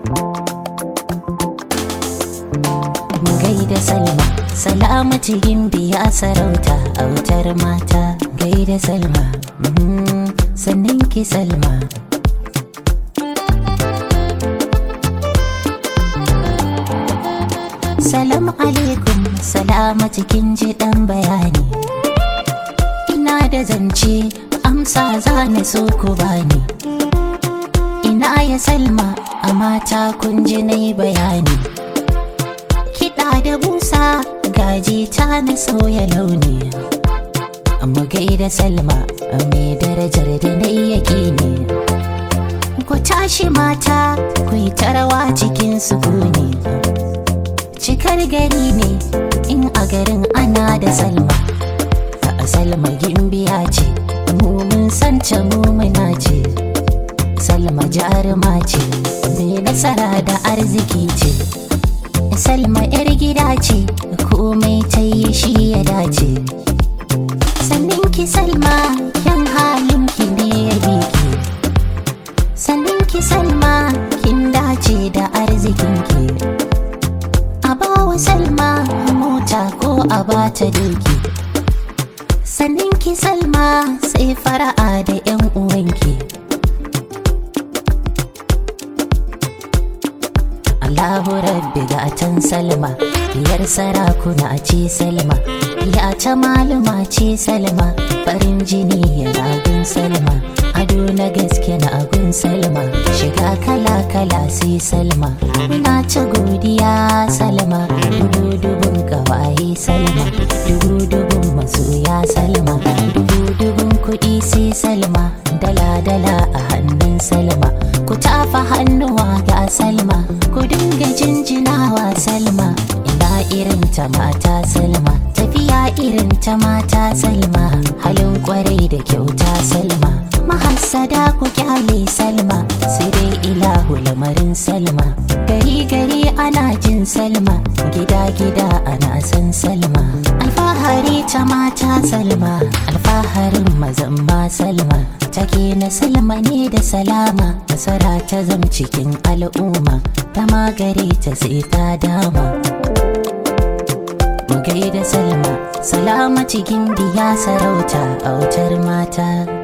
Gaida Salma, Salamatu gimbiya sarauta autar mata. Gaida Salma, sannin ki Salma. Salam alaikum, Salamatu kin ji dan bayani. Ina da zance amsa zani so ku bani. Ina ya Salma a mata kun ji nai bayani. Kiɗa da busa gaji ta na sauya launi. Amma gaida Salma mai darajar da nai yake ne. Ku tashi mata ku yi tarawa cikin sukuni. Cikar gari ne in a garin ana da Salma. A Salma gimbiya ce, mu mun santa mu muna ce. Salma jaruma ce, mai nasara da arziki ce. Salma yar gida ce, komai ta yi shi ya dace. Sannin ki Salma, kyan halin ki ne ya biki. Sannin ki Salma, kin dace da arzikin ki. A bawa Salma mota ko a bata doki. Sannin ki Salma, sai fara'a da 'yan uwanki. Allahu rabbi gatan Salma, diyar sarakuna ce Salma, ya ta malama ce Salma, farin jini yana gun Salma, ado na gaske na gun Salma, shiga kala kala sai Salma. Muna ta godiya Salma, dubu-dubun kawaye Salma, dubu-dubun masoya Salma, dubu-dubun kuɗi sai Salma, dala-dala a hannun Salma. Ku tafa hannuwa ga Salma, ku dinga jinjinawa Salma. Ina irin ta mata Salma, tafiya irin ta mata Salma, halin kwarai da kyauta Salma. Mahassada ku kyale Salma, sai dai ilahu lamarin Salma. Gari gari ana jin Salma, gida gida ana san Salma. Alfahari ta mata Salma, alfaharin mazan ma Salma. Take na Salma ne da salama, nasara ta zam cikin al'umma, ta magare ta sai ta dama. Mu gaida Salma, Salamatu gimbiya sarauta autar mata.